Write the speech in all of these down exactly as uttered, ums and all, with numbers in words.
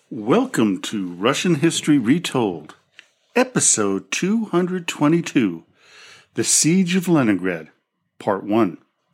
Welcome to Russian History Retold, Episode two hundred twenty-two, The Siege of Leningrad, Part one.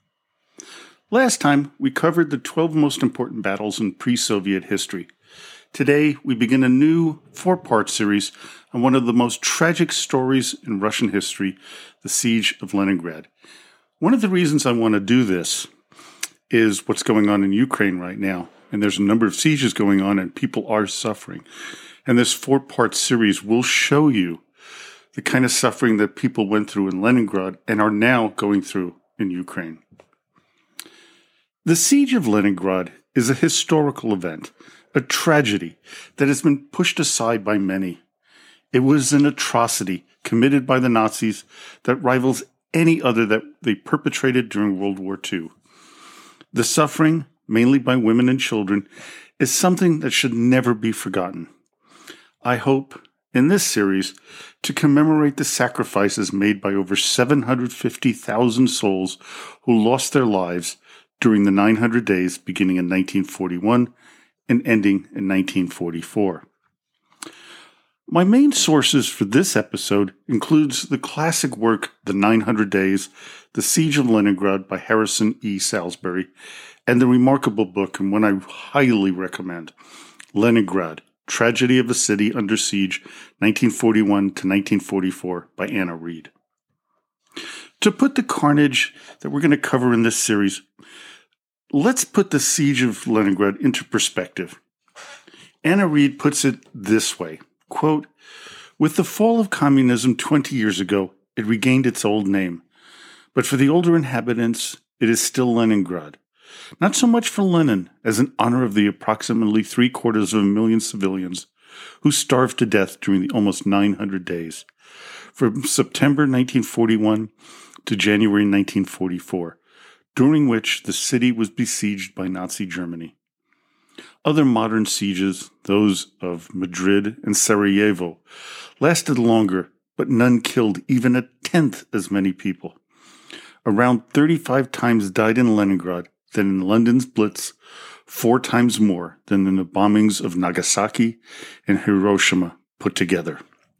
Last time, we covered the twelve most important battles in pre-Soviet history. Today, we begin a new four-part series on one of the most tragic stories in Russian history, the Siege of Leningrad. One of the reasons I want to do this is what's going on in Ukraine right now. And there's a number of sieges going on and people are suffering. And this four-part series will show you the kind of suffering that people went through in Leningrad and are now going through in Ukraine. The Siege of Leningrad is a historical event, a tragedy that has been pushed aside by many. It was an atrocity committed by the Nazis that rivals any other that they perpetrated during World War Two. The suffering, mainly by women and children, is something that should never be forgotten. I hope, in this series, to commemorate the sacrifices made by over seven hundred fifty thousand souls who lost their lives during the nine hundred days beginning in nineteen forty-one and ending in nineteen forty-four. My main sources for this episode includes the classic work The nine hundred days, The Siege of Leningrad by Harrison E. Salisbury, and the remarkable book, and one I highly recommend, Leningrad, Tragedy of a City Under Siege, nineteen forty-one to nineteen forty-four, by Anna Reid. To put the carnage that we're going to cover in this series, let's put the Siege of Leningrad into perspective. Anna Reid puts it this way, quote, "With the fall of communism twenty years ago, it regained its old name. But for the older inhabitants, it is still Leningrad. Not so much for Lenin as in honor of the approximately three-quarters of a million civilians who starved to death during the almost nine hundred days, from September nineteen forty-one to January nineteen forty-four, during which the city was besieged by Nazi Germany. Other modern sieges, those of Madrid and Sarajevo, lasted longer, but none killed even a tenth as many people. Around thirty-five times died in Leningrad than in London's Blitz, four times more than in the bombings of Nagasaki and Hiroshima put together."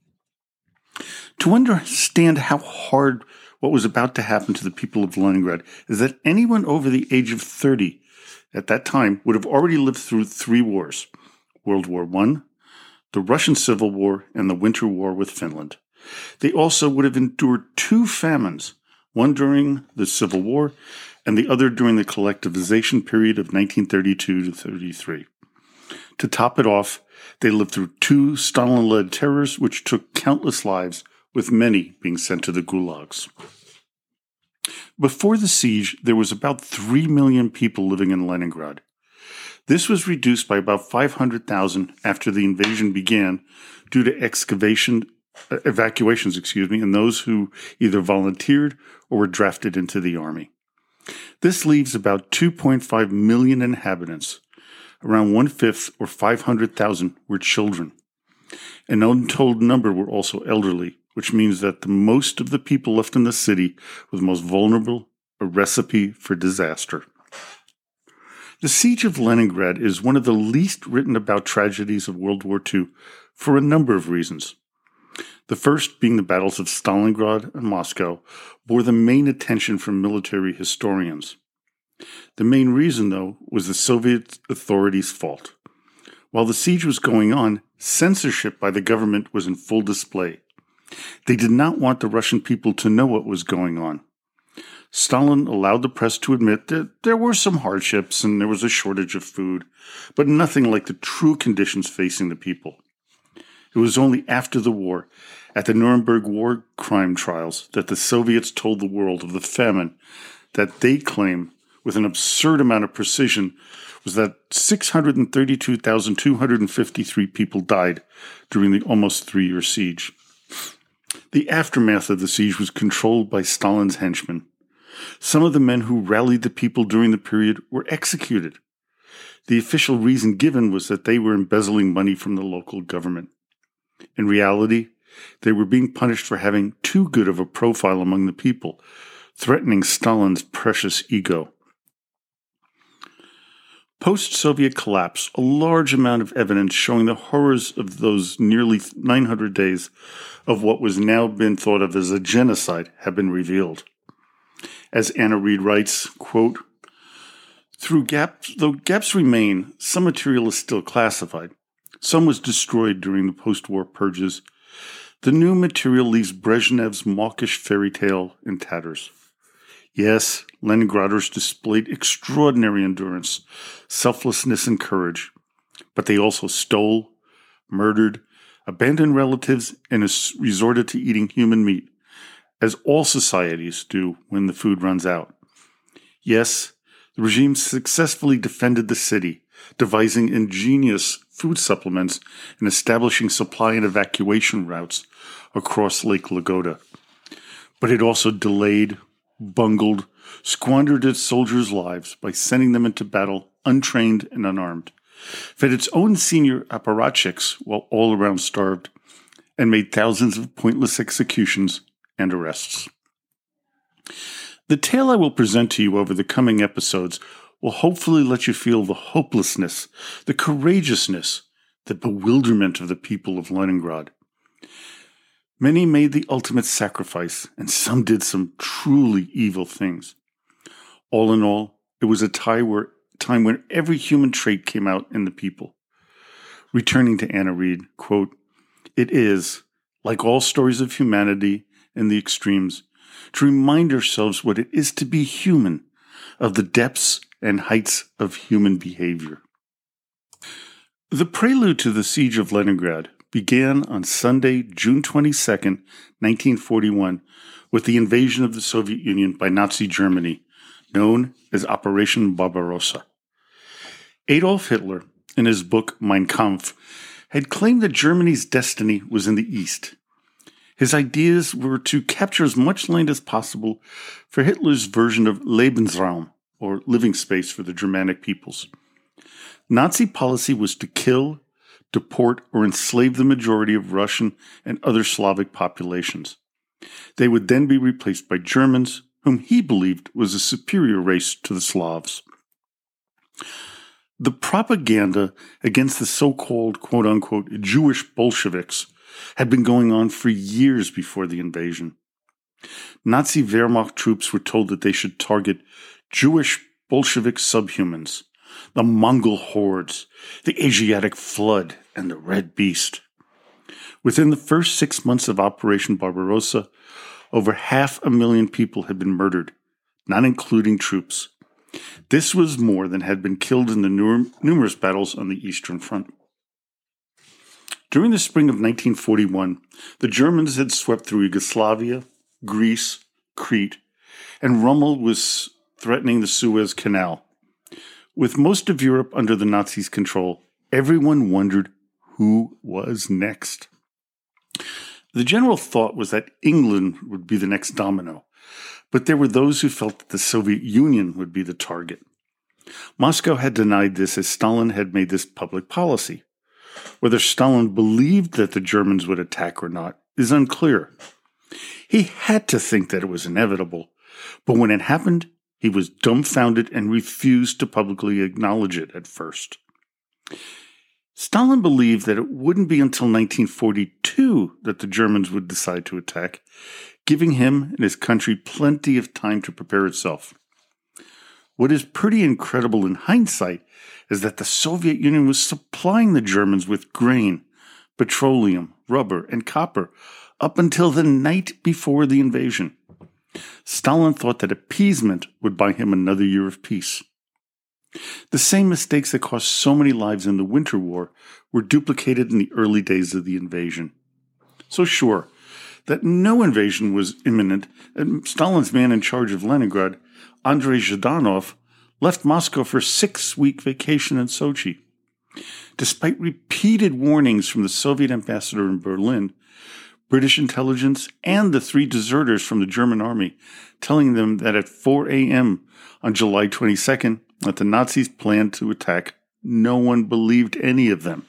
To understand how hard what was about to happen to the people of Leningrad is that anyone over the age of thirty at that time would have already lived through three wars: World War One, the Russian Civil War, and the Winter War with Finland. They also would have endured two famines, one during the Civil War and the other during the collectivization period of nineteen thirty-two to thirty-three. To top it off, they lived through two Stalin-led terrors which took countless lives, with many being sent to the gulags. Before the siege, there was about three million people living in Leningrad. This was reduced by about five hundred thousand after the invasion began due to excavation, uh, evacuations, excuse me, and those who either volunteered or were drafted into the army. This leaves about two point five million inhabitants. Around one-fifth, or five hundred thousand, were children. An untold number were also elderly, which means that the most of the people left in the city were the most vulnerable, a recipe for disaster. The Siege of Leningrad is one of the least written about tragedies of World War Two for a number of reasons. The first, being the battles of Stalingrad and Moscow, bore the main attention from military historians. The main reason, though, was the Soviet authorities' fault. While the siege was going on, censorship by the government was in full display. They did not want the Russian people to know what was going on. Stalin allowed the press to admit that there were some hardships and there was a shortage of food, but nothing like the true conditions facing the people. It was only after the war, at the Nuremberg war crime trials, that the Soviets told the world of the famine that they claim, with an absurd amount of precision, was that six hundred thirty-two thousand two hundred fifty-three people died during the almost three-year siege. The aftermath of the siege was controlled by Stalin's henchmen. Some of the men who rallied the people during the period were executed. The official reason given was that they were embezzling money from the local government. In reality, they were being punished for having too good of a profile among the people, threatening Stalin's precious ego. Post-Soviet collapse, a large amount of evidence showing the horrors of those nearly nine hundred days of what was now been thought of as a genocide have been revealed. As Anna Reid writes, quote, Through gaps, though gaps remain, some material is still classified. Some was destroyed during the post-war purges. The new material leaves Brezhnev's mawkish fairy tale in tatters. Yes, Leningraders displayed extraordinary endurance, selflessness, and courage, but they also stole, murdered, abandoned relatives, and resorted to eating human meat, as all societies do when the food runs out. Yes, the regime successfully defended the city, devising ingenious food supplements and establishing supply and evacuation routes across Lake Ladoga. But it also delayed, bungled, squandered its soldiers' lives by sending them into battle untrained and unarmed, fed its own senior apparatchiks while all around starved, and made thousands of pointless executions and arrests. The tale I will present to you over the coming episodes will hopefully let you feel the hopelessness, the courageousness, the bewilderment of the people of Leningrad. Many made the ultimate sacrifice, and some did some truly evil things. All in all, it was a time where, time when every human trait came out in the people. Returning to Anna Reid, quote, It is, like all stories of humanity and the extremes, to remind ourselves what it is to be human, of the depths and heights of human behavior. The prelude to the siege of Leningrad began on Sunday, June twenty-second, nineteen forty-one, with the invasion of the Soviet Union by Nazi Germany, known as Operation Barbarossa. Adolf Hitler, in his book Mein Kampf, had claimed that Germany's destiny was in the East. His ideas were to capture as much land as possible for Hitler's version of Lebensraum, or living space for the Germanic peoples. Nazi policy was to kill, deport, or enslave the majority of Russian and other Slavic populations. They would then be replaced by Germans, whom he believed was a superior race to the Slavs. The propaganda against the so-called, quote-unquote, Jewish Bolsheviks had been going on for years before the invasion. Nazi Wehrmacht troops were told that they should target Jewish Bolshevik subhumans, the Mongol hordes, the Asiatic flood, and the Red Beast. Within the first six months of Operation Barbarossa, over half a million people had been murdered, not including troops. This was more than had been killed in the nu- numerous battles on the Eastern Front. During the spring of nineteen forty-one, the Germans had swept through Yugoslavia, Greece, Crete, and Rommel was threatening the Suez Canal. With most of Europe under the Nazis' control, everyone wondered who was next. The general thought was that England would be the next domino, but there were those who felt that the Soviet Union would be the target. Moscow had denied this as Stalin had made this public policy. Whether Stalin believed that the Germans would attack or not is unclear. He had to think that it was inevitable, but when it happened, he was dumbfounded and refused to publicly acknowledge it at first. Stalin believed that it wouldn't be until nineteen forty-two that the Germans would decide to attack, giving him and his country plenty of time to prepare itself. What is pretty incredible in hindsight is that the Soviet Union was supplying the Germans with grain, petroleum, rubber, and copper up until the night before the invasion. Stalin thought that appeasement would buy him another year of peace. The same mistakes that cost so many lives in the Winter War were duplicated in the early days of the invasion. So sure, that no invasion was imminent, and Stalin's man in charge of Leningrad, Andrei Zhdanov, left Moscow for a six-week vacation in Sochi. Despite repeated warnings from the Soviet ambassador in Berlin, British intelligence, and the three deserters from the German army, telling them that at four a.m. on July twenty-second, that the Nazis planned to attack, no one believed any of them.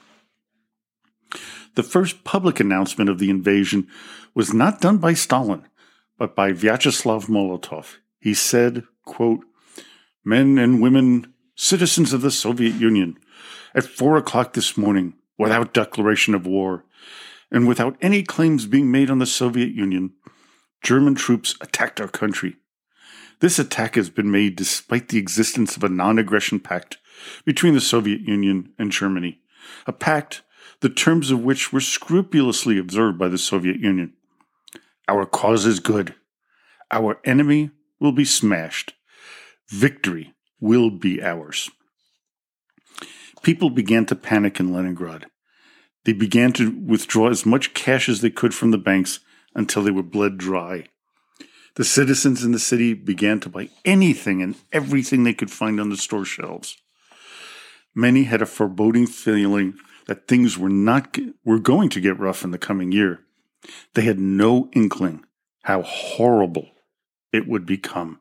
The first public announcement of the invasion was not done by Stalin, but by Vyacheslav Molotov. He said, quote, "Men and women, citizens of the Soviet Union, at four o'clock this morning, without declaration of war, and without any claims being made on the Soviet Union, German troops attacked our country. This attack has been made despite the existence of a non-aggression pact between the Soviet Union and Germany, a pact the terms of which were scrupulously observed by the Soviet Union. Our cause is good. Our enemy will be smashed. Victory will be ours. People began to panic in Leningrad. They began to withdraw as much cash as they could from the banks until they were bled dry. The citizens in the city began to buy anything and everything they could find on the store shelves. Many had a foreboding feeling that things were not were going to get rough in the coming year. They had no inkling how horrible it would become.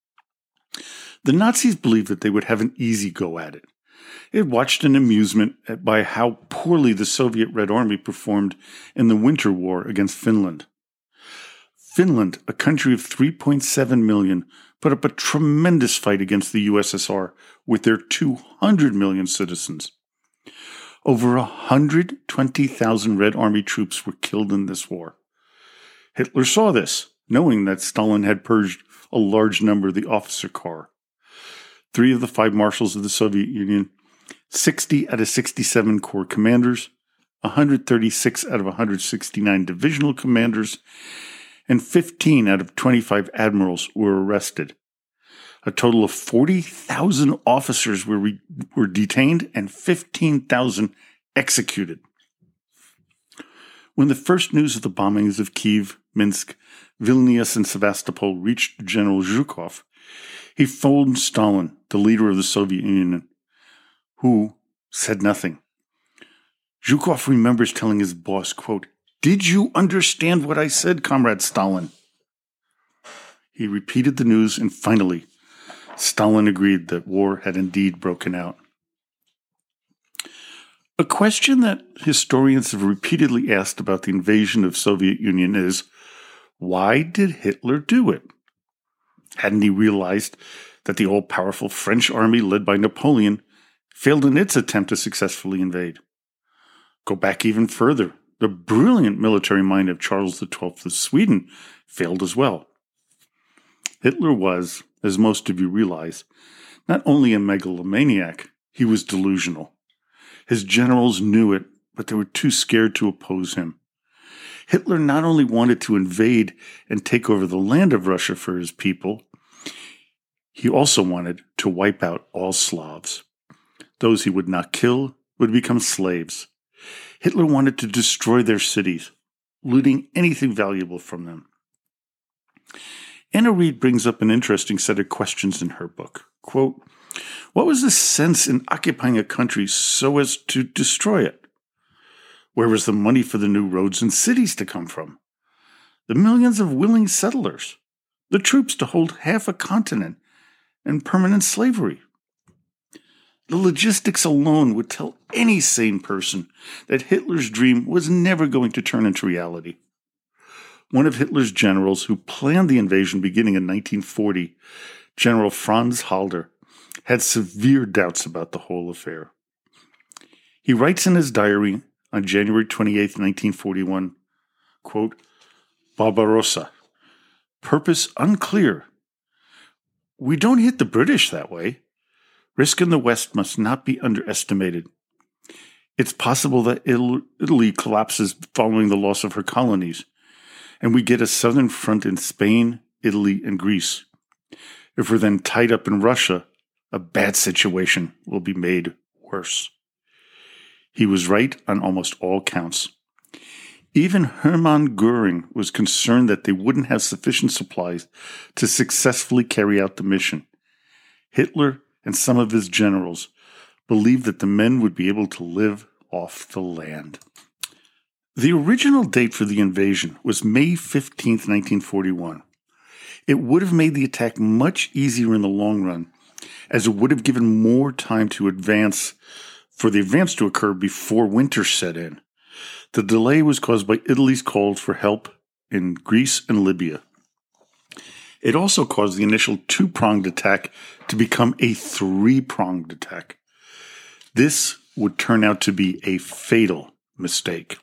The Nazis believed that they would have an easy go at it. They had watched in amusement at by how poorly the Soviet Red Army performed in the Winter War against Finland. Finland, a country of three point seven million, put up a tremendous fight against the U S S R with their two hundred million citizens. Over one hundred twenty thousand Red Army troops were killed in this war. Hitler saw this, knowing that Stalin had purged a large number of the officer corps. Three of the five marshals of the Soviet Union, sixty out of sixty-seven corps commanders, one hundred thirty-six out of one hundred sixty-nine divisional commanders, and fifteen out of twenty-five admirals were arrested. A total of forty thousand officers were, re- were detained and fifteen thousand executed. When the first news of the bombings of Kiev, Minsk, Vilnius, and Sevastopol reached General Zhukov, he phoned Stalin, the leader of the Soviet Union, who said nothing. Zhukov remembers telling his boss, quote, "Did you understand what I said, Comrade Stalin?" He repeated the news, and finally, Stalin agreed that war had indeed broken out. A question that historians have repeatedly asked about the invasion of the Soviet Union is, why did Hitler do it? Hadn't he realized that the all-powerful French army led by Napoleon failed in its attempt to successfully invade? Go back even further. The brilliant military mind of Charles the Twelfth of Sweden failed as well. Hitler was, as most of you realize, not only a megalomaniac, he was delusional. His generals knew it, but they were too scared to oppose him. Hitler not only wanted to invade and take over the land of Russia for his people, he also wanted to wipe out all Slavs. Those he would not kill would become slaves. Hitler wanted to destroy their cities, looting anything valuable from them. Anna Reid brings up an interesting set of questions in her book. Quote, what was the sense in occupying a country so as to destroy it? Where was the money for the new roads and cities to come from? The millions of willing settlers? The troops to hold half a continent and permanent slavery? The logistics alone would tell any sane person that Hitler's dream was never going to turn into reality. One of Hitler's generals who planned the invasion beginning in nineteen forty, General Franz Halder, had severe doubts about the whole affair. He writes in his diary on January twenty-eighth, nineteen forty-one, quote, Barbarossa, purpose unclear. We don't hit the British that way. Risk in the West must not be underestimated. It's possible that Italy collapses following the loss of her colonies, and we get a southern front in Spain, Italy, and Greece. If we're then tied up in Russia, a bad situation will be made worse. He was right on almost all counts. Even Hermann Goering was concerned that they wouldn't have sufficient supplies to successfully carry out the mission. Hitler and some of his generals believed that the men would be able to live off the land. The original date for the invasion was May fifteenth, nineteen forty-one. It would have made the attack much easier in the long run, as it would have given more time to advance, for the advance to occur before winter set in. The delay was caused by Italy's calls for help in Greece and Libya. It also caused the initial two-pronged attack to become a three-pronged attack. This would turn out to be a fatal mistake.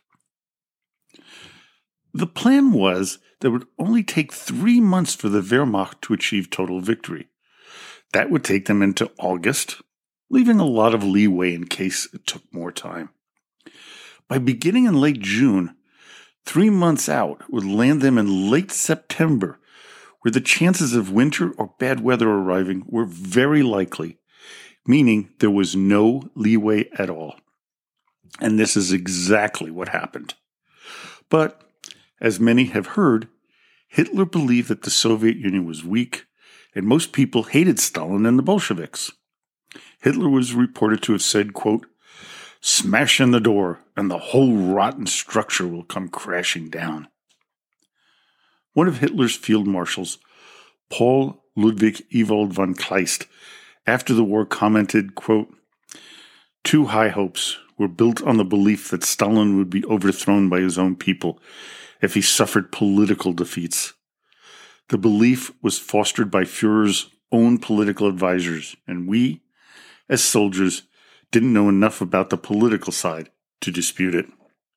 The plan was that it would only take three months for the Wehrmacht to achieve total victory. That would take them into August, leaving a lot of leeway in case it took more time. By beginning in late June, three months out would land them in late September, where the chances of winter or bad weather arriving were very likely, meaning there was no leeway at all. And this is exactly what happened. But, as many have heard, Hitler believed that the Soviet Union was weak, and most people hated Stalin and the Bolsheviks. Hitler was reported to have said, quote, "Smash in the door, and the whole rotten structure will come crashing down." One of Hitler's field marshals, Paul Ludwig Ewald von Kleist, after the war commented, quote, "Two high hopes were built on the belief that Stalin would be overthrown by his own people if he suffered political defeats. The belief was fostered by Führer's own political advisors, and we, as soldiers, didn't know enough about the political side to dispute it."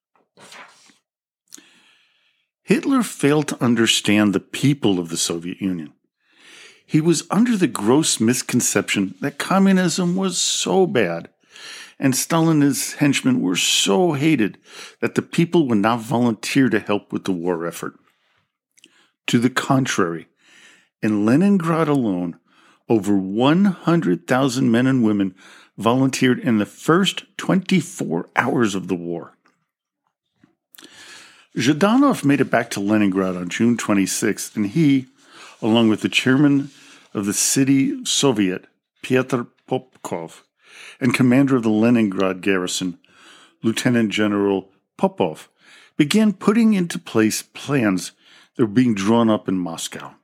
Hitler failed to understand the people of the Soviet Union. He was under the gross misconception that communism was so bad, and Stalin and his henchmen were so hated that the people would not volunteer to help with the war effort. To the contrary, in Leningrad alone, over one hundred thousand men and women volunteered in the first twenty-four hours of the war. Zhdanov made it back to Leningrad on June twenty-sixth, and he, along with the chairman of the city Soviet, Pyotr Popkov, and commander of the Leningrad garrison, Lieutenant General Popov, began putting into place plans that were being drawn up in Moscow.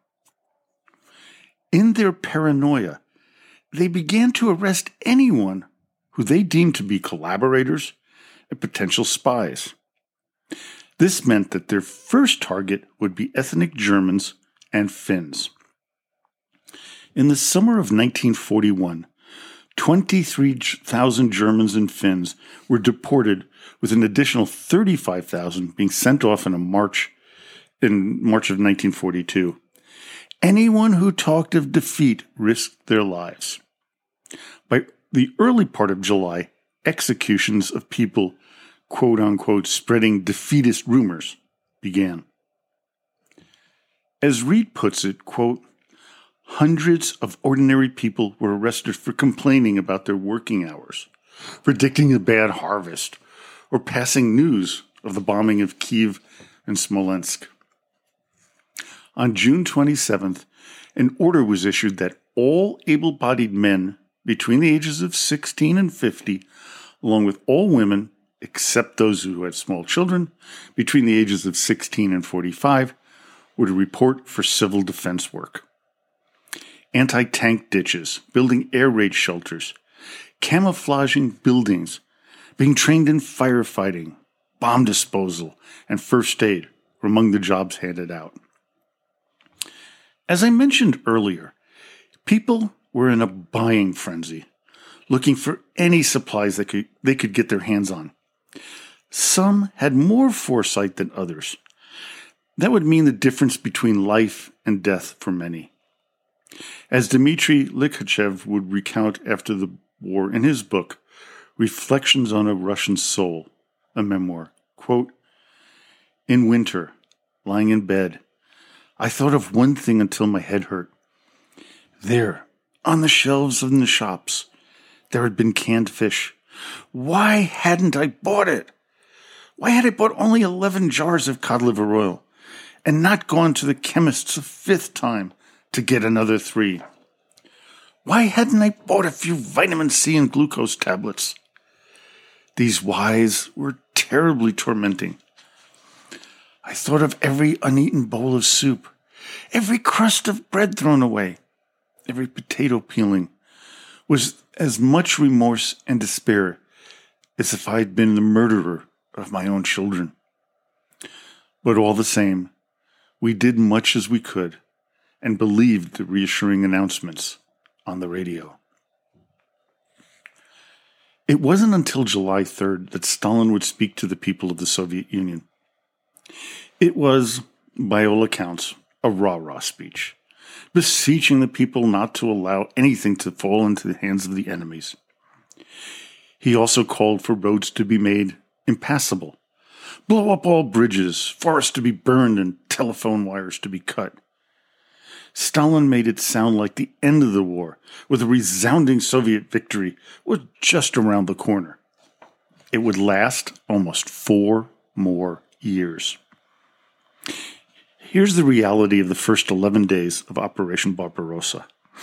In their paranoia, they began to arrest anyone who they deemed to be collaborators and potential spies. This meant that their first target would be ethnic Germans and Finns. In the summer of nineteen forty-one, twenty-three thousand Germans and Finns were deported, with an additional thirty-five thousand being sent off in a march in March of nineteen forty-two. Anyone who talked of defeat risked their lives. By the early part of July, executions of people, quote-unquote, spreading defeatist rumors began. As Reed puts it, quote, "Hundreds of ordinary people were arrested for complaining about their working hours, predicting a bad harvest, or passing news of the bombing of Kiev and Smolensk." On June twenty-seventh, an order was issued that all able-bodied men between the ages of sixteen and fifty, along with all women, except those who had small children, between the ages of sixteen and forty-five, were to report for civil defense work. Anti-tank ditches, building air raid shelters, camouflaging buildings, being trained in firefighting, bomb disposal, and first aid were among the jobs handed out. As I mentioned earlier, people were in a buying frenzy, looking for any supplies that could, they could get their hands on. Some had more foresight than others. That would mean the difference between life and death for many. As Dmitry Likhachev would recount after the war in his book, Reflections on a Russian Soul, a memoir, quote, "In winter, lying in bed, I thought of one thing until my head hurt. There, on the shelves in the shops, there had been canned fish. Why hadn't I bought it? Why had I bought only eleven jars of cod liver oil and not gone to the chemist's a fifth time to get another three? Why hadn't I bought a few vitamin C and glucose tablets?" These whys were terribly tormenting. I thought of every uneaten bowl of soup, every crust of bread thrown away, every potato peeling, was as much remorse and despair as if I had been the murderer of my own children. But all the same, we did much as we could and believed the reassuring announcements on the radio. It wasn't until July third that Stalin would speak to the people of the Soviet Union. It was, by all accounts, a rah-rah speech, beseeching the people not to allow anything to fall into the hands of the enemies. He also called for roads to be made impassable, blow up all bridges, forests to be burned, and telephone wires to be cut. Stalin made it sound like the end of the war, with a resounding Soviet victory, was just around the corner. It would last almost four more years. Here's the reality of the first eleven days of Operation Barbarossa.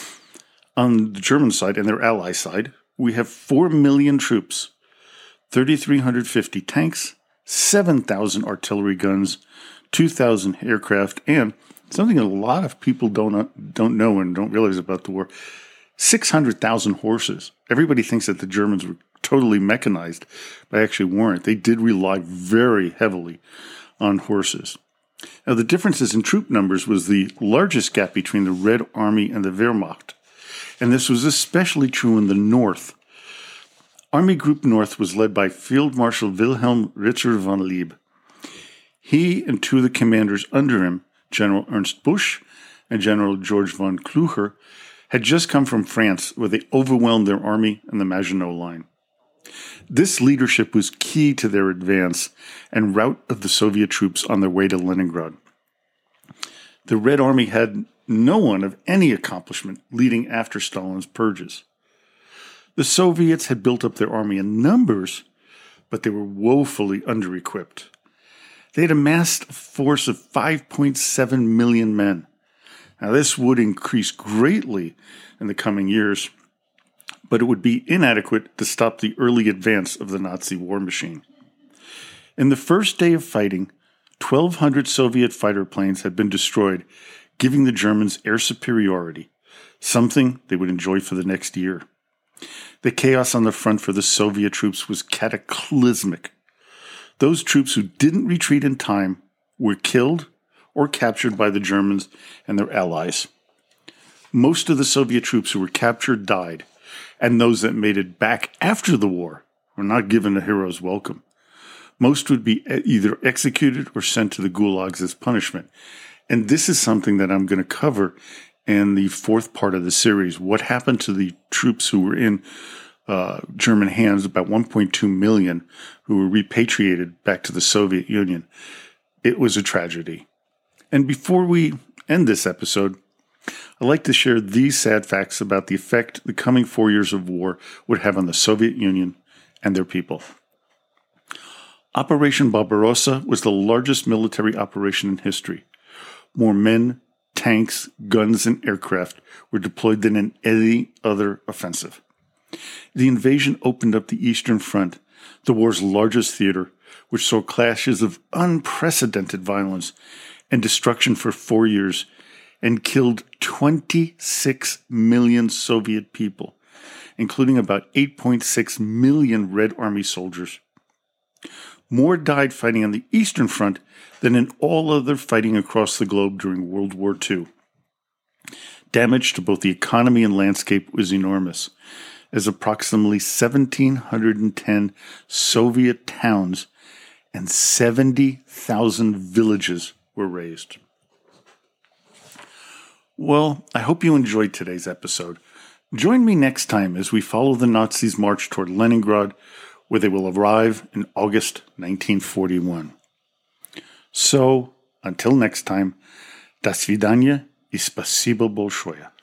On the German side and their ally side, we have four million troops, three thousand three hundred fifty tanks, seven thousand artillery guns, two thousand aircraft, and something a lot of people don't don't know and don't realize about the war, six hundred thousand horses. Everybody thinks that the Germans were totally mechanized, but actually weren't. They did rely very heavily on horses. Now, the differences in troop numbers was the largest gap between the Red Army and the Wehrmacht, and this was especially true in the north. Army Group North was led by Field Marshal Wilhelm Ritter von Leeb. He and two of the commanders under him, General Ernst Busch and General George von Klucher, had just come from France, where they overwhelmed their army in the Maginot Line. This leadership was key to their advance and rout of the Soviet troops on their way to Leningrad. The Red Army had no one of any accomplishment leading after Stalin's purges. The Soviets had built up their army in numbers, but they were woefully under-equipped. They had amassed a force of five point seven million men. Now, this would increase greatly in the coming years, but it would be inadequate to stop the early advance of the Nazi war machine. In the first day of fighting, twelve hundred Soviet fighter planes had been destroyed, giving the Germans air superiority, something they would enjoy for the next year. The chaos on the front for the Soviet troops was cataclysmic. Those troops who didn't retreat in time were killed or captured by the Germans and their allies. Most of the Soviet troops who were captured died, and those that made it back after the war were not given a hero's welcome. Most would be either executed or sent to the gulags as punishment. And this is something that I'm going to cover in the fourth part of the series. What happened to the troops who were in uh, German hands, about one point two million, who were repatriated back to the Soviet Union? It was a tragedy. And before we end this episode, I'd like to share these sad facts about the effect the coming four years of war would have on the Soviet Union and their people. Operation Barbarossa was the largest military operation in history. More men, tanks, guns, and aircraft were deployed than in any other offensive. The invasion opened up the Eastern Front, the war's largest theater, which saw clashes of unprecedented violence and destruction for four years, and killed twenty-six million Soviet people, including about eight point six million Red Army soldiers. More died fighting on the Eastern Front than in all other fighting across the globe during World War Two. Damage to both the economy and landscape was enormous, as approximately one thousand seven hundred ten Soviet towns and seventy thousand villages were razed. Well, I hope you enjoyed today's episode. Join me next time as we follow the Nazis' march toward Leningrad, where they will arrive in August nineteen forty-one. So, until next time, до свидания и спасибо большое.